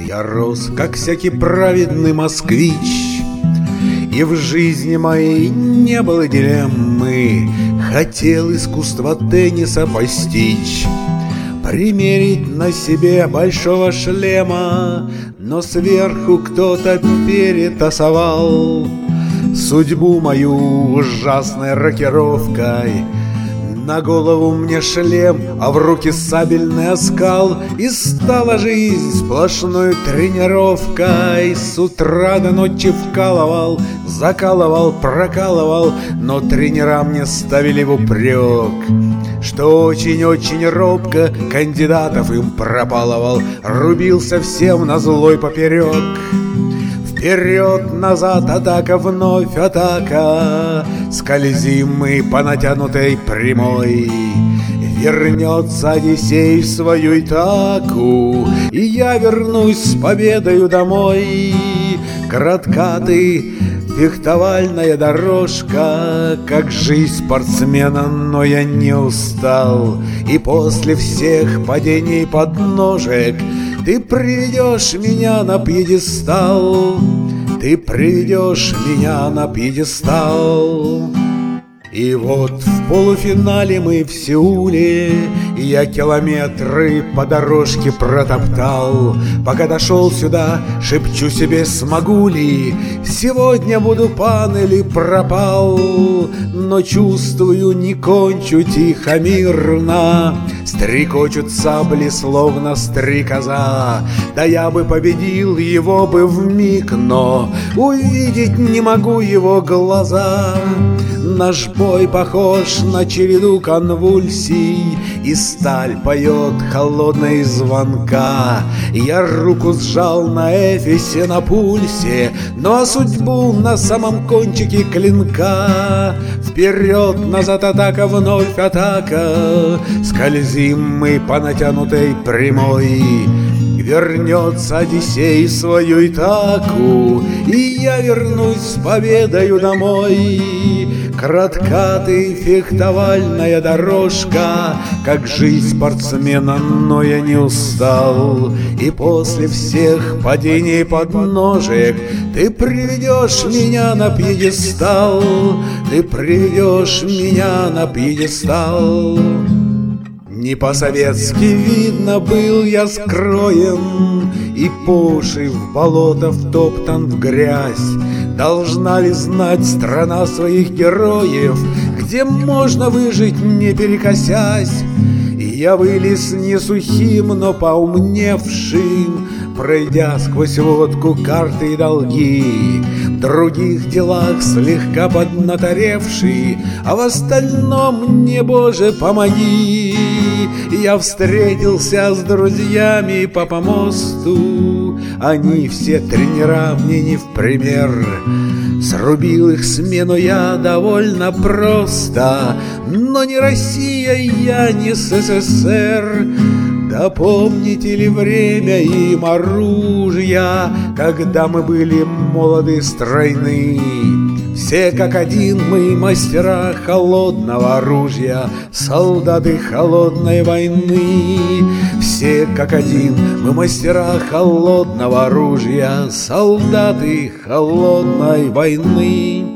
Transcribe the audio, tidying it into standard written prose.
Я рос, как всякий праведный москвич, и в жизни моей не было дилеммы. Хотел искусство тенниса постичь, примерить на себе большого шлема, но сверху кто-то перетасовал судьбу мою ужасной рокировкой. На голову мне шлем, а в руки сабельный оскал, и стала жизнь сплошной тренировкой. С утра до ночи вкалывал, закалывал, прокалывал, но тренера мне ставили в упрек, что очень-очень робко кандидатов им пропалывал. Рубился всем на злой поперек. Вперед, назад, атака, вновь атака. Скользим мы по натянутой прямой. Вернется Одиссей в свою Итаку, и я вернусь с победою домой. Коротка ты фехтовальная дорожка, как жизнь спортсмена, но я не устал. И после всех падений подножек ты приведешь меня на пьедестал. Ты приведешь меня на пьедестал. И вот в полуфинале мы в Сеуле, я километры по дорожке протоптал. Пока дошел сюда, шепчу себе, смогу ли, сегодня буду пан или пропал. Но чувствую, не кончу тихо, мирно. Стрекочут сабли, словно стрекоза. Да я бы победил его бы вмиг, но увидеть не могу его глаза. Наш бой похож на череду конвульсий, и сталь поет холодной звонка. Я руку сжал на эфесе, на пульсе, но судьбу на самом кончике клинка. Вперед, назад, атака, вновь атака. Скользим мы по натянутой прямой. Вернется Одиссей в свою Итаку, и я вернусь с победою домой. Коротка ты фехтовальная дорожка, как жизнь спортсмена, но я не устал. И после всех падений подножек ты приведешь меня на пьедестал. Ты приведешь меня на пьедестал. Не по-советски, видно, был я скроен, и по уши в болото втоптан в грязь. Должна ли знать страна своих героев, где можно выжить, не перекосясь? Я вылез не сухим, но поумневшим, пройдя сквозь водку, карты и долги. В других делах слегка поднаторевший, а в остальном мне, Боже, помоги. Я встретился с друзьями по помосту, они все тренера мне не в пример. Срубил их смену я довольно просто, но не Россия, я не СССР. Да помните ли время им оружия, когда мы были молоды, стройны? Все как один мы мастера холодного оружия, солдаты холодной войны. Все как один мы мастера холодного оружия, солдаты холодной войны.